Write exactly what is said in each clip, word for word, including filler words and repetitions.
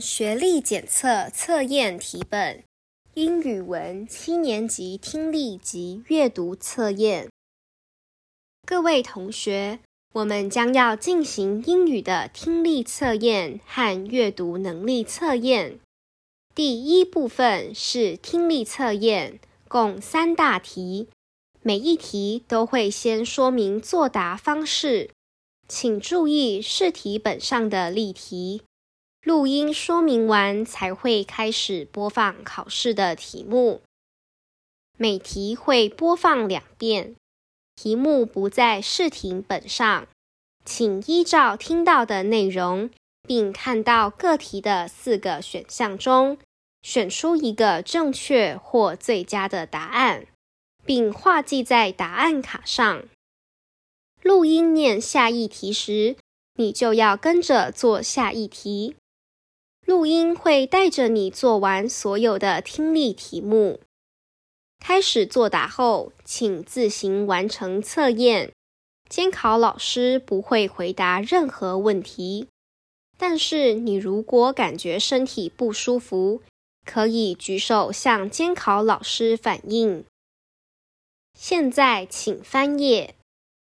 学历检测测验题本，英语文七年级听力及阅读测验。各位同学，我们将要进行英语的听力测验和阅读能力测验。第一部分是听力测验，共三大题，每一题都会先说明作答方式，请注意试题本上的例题。录音说明完才会开始播放考试的题目。每题会播放两遍，题目不在试题本上，请依照听到的内容，并看到各题的四个选项中，选出一个正确或最佳的答案，并画记在答案卡上。录音念下一题时，你就要跟着做下一题。录音会带着你做完所有的听力题目。开始作答后，请自行完成测验。监考老师不会回答任何问题，但是你如果感觉身体不舒服，可以举手向监考老师反映。现在请翻页。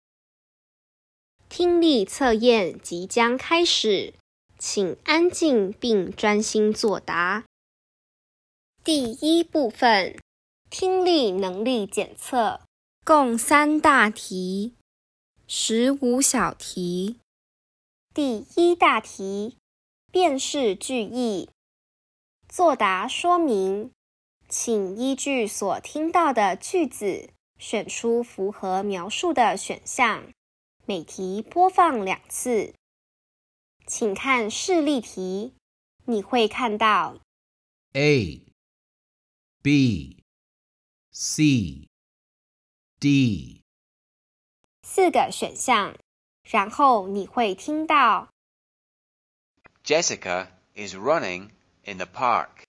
听力测验即将开始。请安静并专心作答。第一部分，听力能力检测，共三大题，十五小题。第一大题，辨识句意。作答说明，请依据所听到的句子，选出符合描述的选项，每题播放两次。请看示例题，你会看到 A, B, C, D 四个选项，然后你会听到 Jessica is running in the park.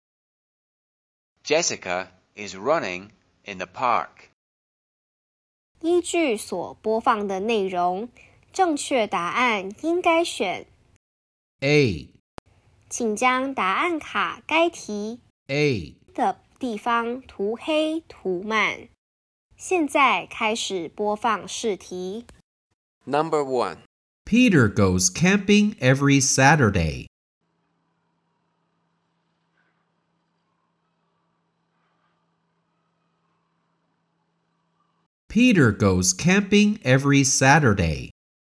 Jessica is running in the park. 依据所播放的内容，正确答案应该选 A, 请将答案卡该题 A 的地方涂黑涂满。现在开始播放试题。 Number one. Peter goes camping every Saturday. Peter goes camping every Saturday.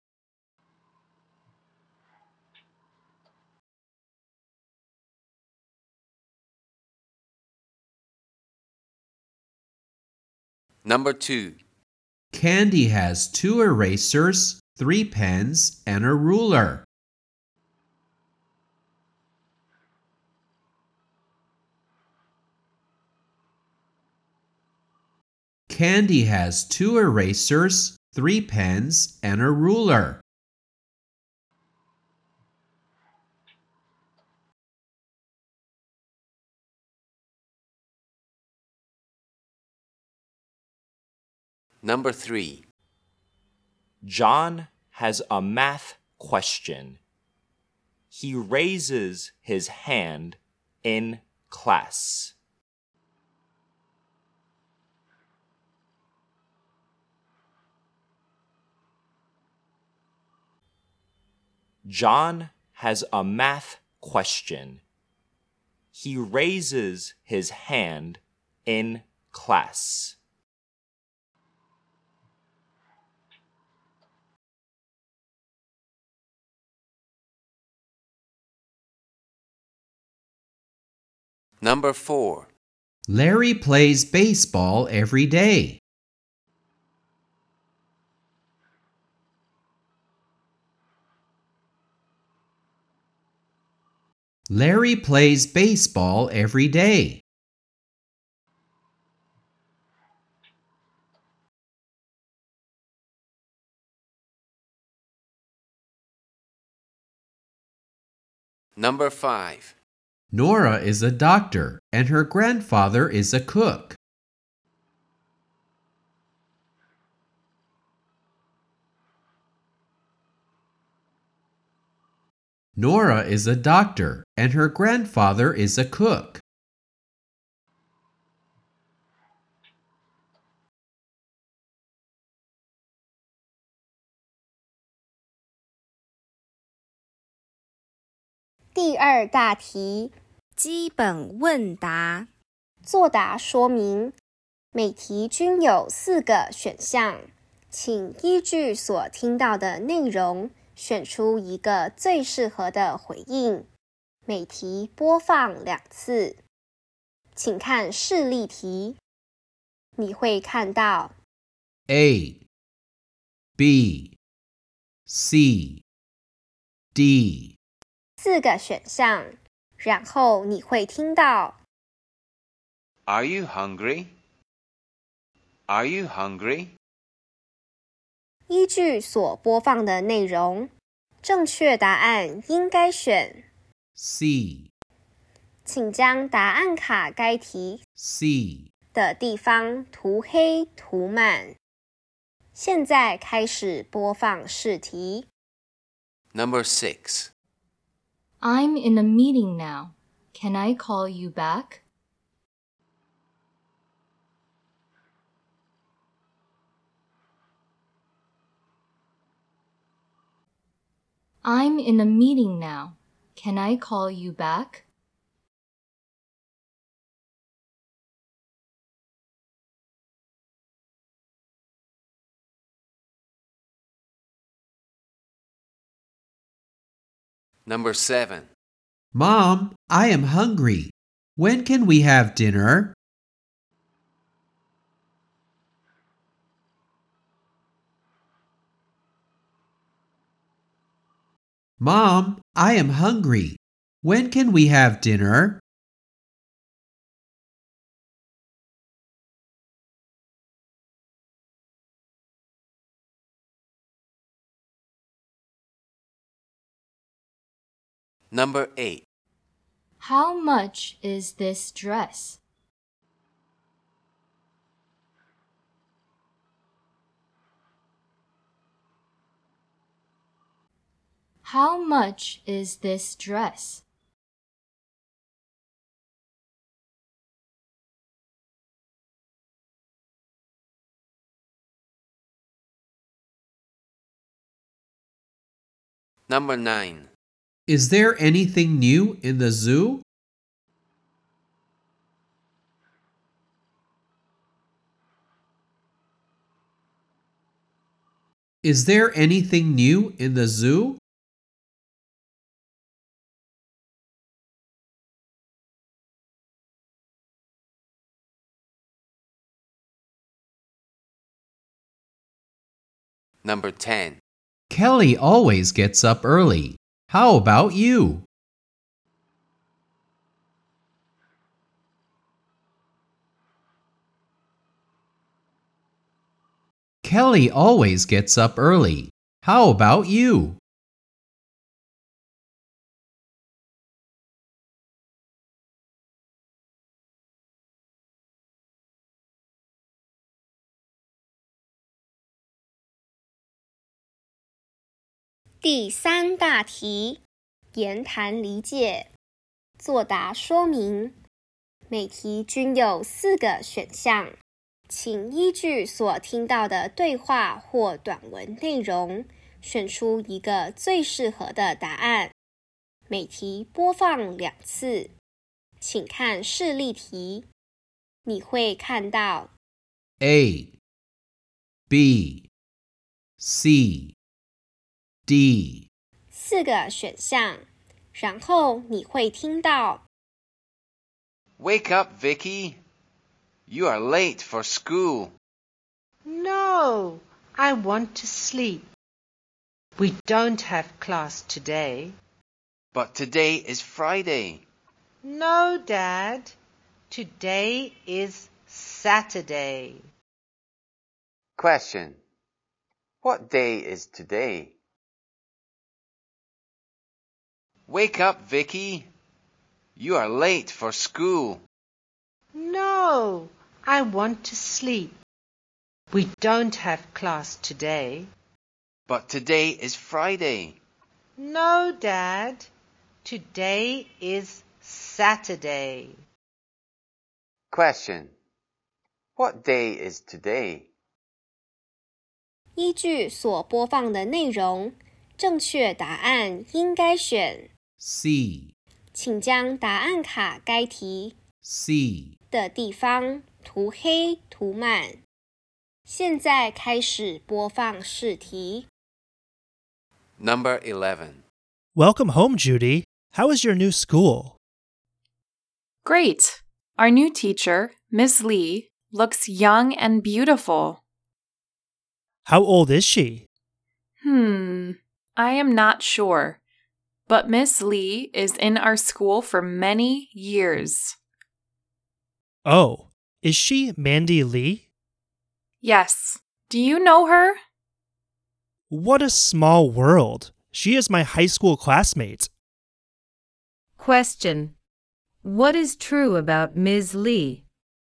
Number two. Candy has two erasers, three pens, and a ruler. Candy has two erasers, three pens, and a ruler. Number three. John has a math question. He raises his hand in class. John has a math question. He raises his hand in class. Number four. Larry plays baseball every day. Larry plays baseball every day. Number five. Nora is a doctor, and her grandfather is a cook. Nora is a doctor, and her grandfather is a cook. 第二大题，基本问答，作答说明。每题均有四个选项，请依据所听到的内容，选出一个最适合的回应。每题播放两次。请看示例题，你会看到 A, B, C, D 四个选项，然后你会听到 Are you hungry? Are you hungry? 依据所播放的内容，正确答案应该选 C, 请将答案卡该题 C 的地方涂黑涂满。现在开始播放试题。 Number six. I'm in a meeting now. Can I call you back? I'm in a meeting now. Can I call you back? Number seven. Mom, I am hungry. When can we have dinner? Mom, I am hungry. When can we have dinner? Number eight. How much is this dress? How much is this dress? Number nine. Is there anything new in the zoo? Is there anything new in the zoo? Number ten. Kelly always gets up early. How about you? Kelly always gets up early. How about you? 《第三大题，言谈理解，作答说明。每题均有四个选项，请依据所听到的对话或短文内容，选出一个最适合的答案。每题播放两次。请看示例题，你会看到 A, B, C, D 四个选项，然后你会听到 Wake up, Vicky. You are late for school. No, I want to sleep. We don't have class today. But today is Friday. No, Dad. Today is Saturday. Question. What day is today? Wake up, Vicky. You are late for school. No, I want to sleep. We don't have class today. But today is Friday. No, Dad. Today is Saturday. Question. What day is today? 依据所播放的内容，正确答案应该选 C. 请将答案卡该题 C. 的地方涂黑涂满。现在开始播放试题。 Number eleven. Welcome home, Judy. How is your new school? Great. Our new teacher, Miss Lee, looks young and beautiful. How old is she? Hmm, I am not sure. But Miss Lee is in our school for many years. Oh, is she Mandy Lee? Yes. Do you know her? What a small world. She is my high school classmate. Question. What is true about Miz Lee?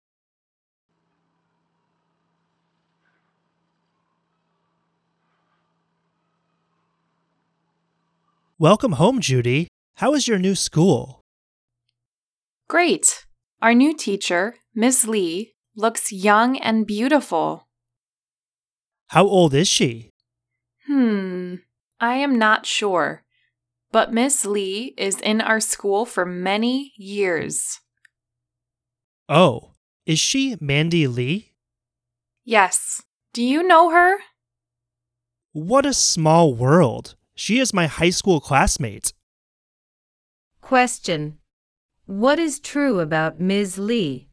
Welcome home, Judy. How is your new school? Great. Our new teacher, Miss Lee, looks young and beautiful. How old is she? Hmm, I am not sure. But Miss Lee is in our school for many years. Oh, is she Mandy Lee? Yes. Do you know her? What a small world. She is my high school classmate. Question. What is true about Miz Lee?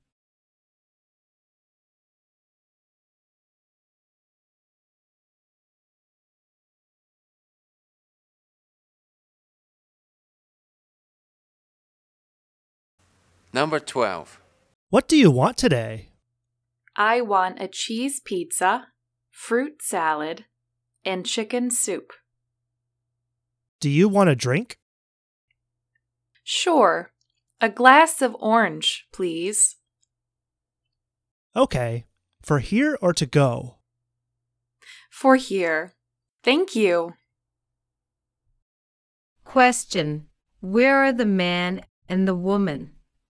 Number twelve. What do you want today? I want a cheese pizza, fruit salad, and chicken soup. Do you want a drink? Sure. A glass of orange, please. Okay. For here or to go? For here. Thank you. Question. Where are the man and the woman?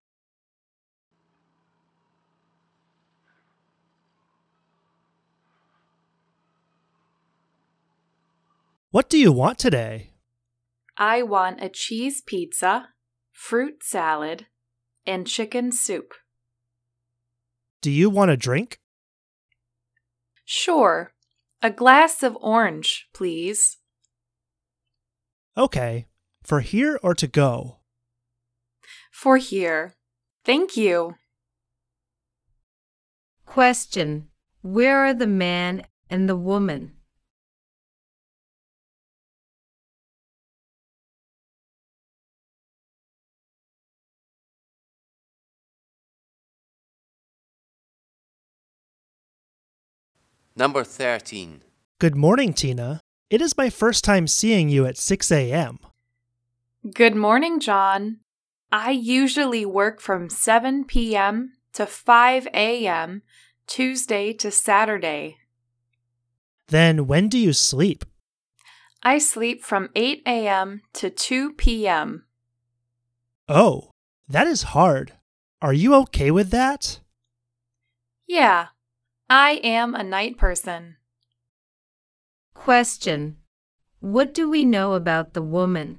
What do you want today? I want a cheese pizza, fruit salad, and chicken soup. Do you want a drink? Sure. A glass of orange, please. Okay. For here or to go? For here. Thank you. Question. Where are the man and the woman? Number thirteen. Good morning, Tina. It is my first time seeing you at six a.m. Good morning, John. I usually work from seven p.m. to five a.m. Tuesday to Saturday. Then when do you sleep? I sleep from eight a.m. to two p.m. Oh, that is hard. Are you okay with that? Yeah, I am a night person. Question. What do we know about the woman?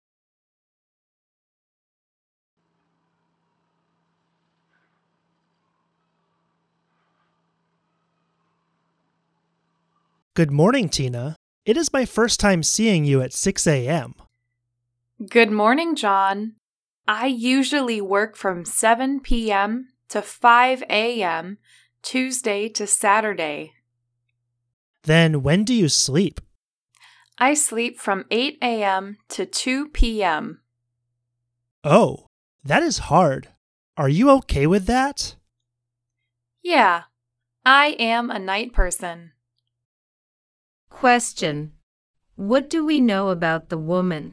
Good morning, Tina. It is my first time seeing you at six a.m. Good morning, John. I usually work from seven p.m. to five a.m. Tuesday to Saturday. Then when do you sleep? I sleep from eight a.m. to two p.m. Oh, that is hard. Are you okay with that? Yeah, I am a night person. Question. What do we know about the woman?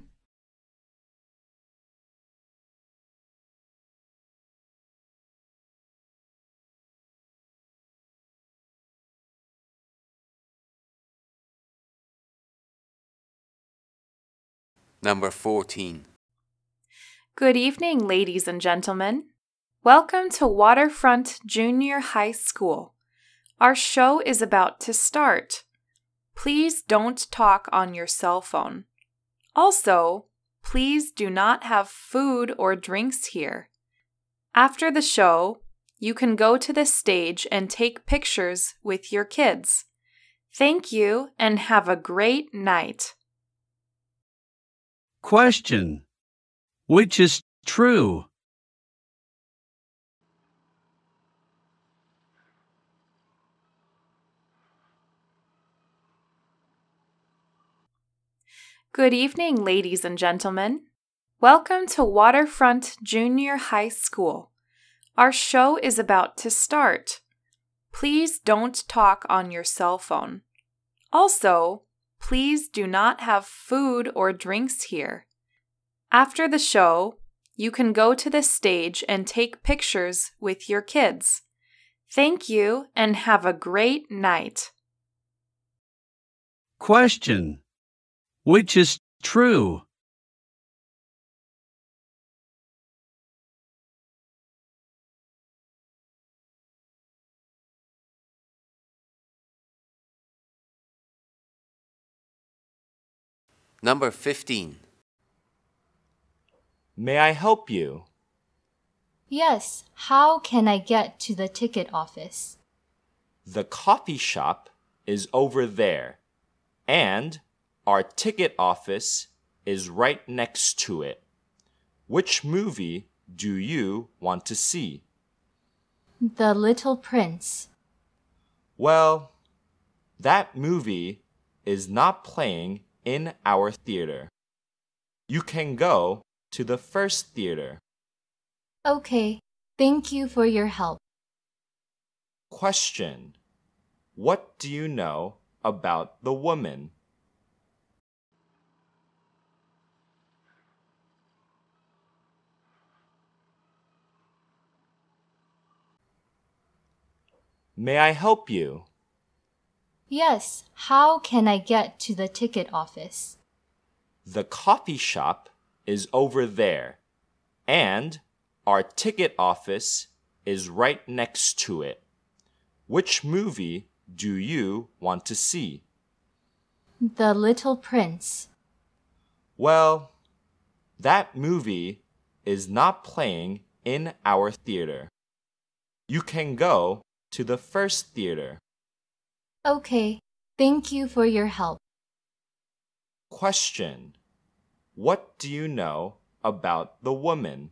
Number fourteen. Good evening, ladies and gentlemen. Welcome to Waterfront Junior High School. Our show is about to start. Please don't talk on your cell phone. Also, please do not have food or drinks here. After the show, you can go to the stage and take pictures with your kids. Thank you and have a great night. Question. Which is true? Good evening, ladies and gentlemen. Welcome to Waterfront Junior High School. Our show is about to start. Please don't talk on your cell phone. Also, please do not have food or drinks here. After the show, you can go to the stage and take pictures with your kids. Thank you and have a great night. Question. Which is true? Number fifteen. May I help you? Yes, how can I get to the ticket office? The coffee shop is over there, and our ticket office is right next to it. Which movie do you want to see? The Little Prince. Well, that movie is not playing in our theater. You can go to the first theater. Okay, thank you for your help. Question. What do you know about the woman? May I help you? Yes, how can I get to the ticket office? The coffee shop is over there, and our ticket office is right next to it. Which movie do you want to see? The Little Prince. Well, that movie is not playing in our theater. You can go to the first theater. Okay, thank you for your help. Question. What do you know about the woman?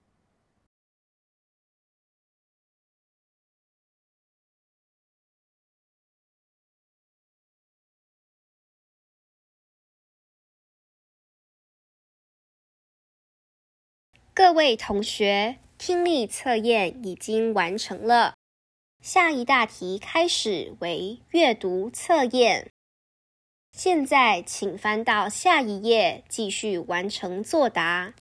各位同学，听力测验已经完成了。下一大题开始为阅读测验。现在请翻到下一页，继续完成作答。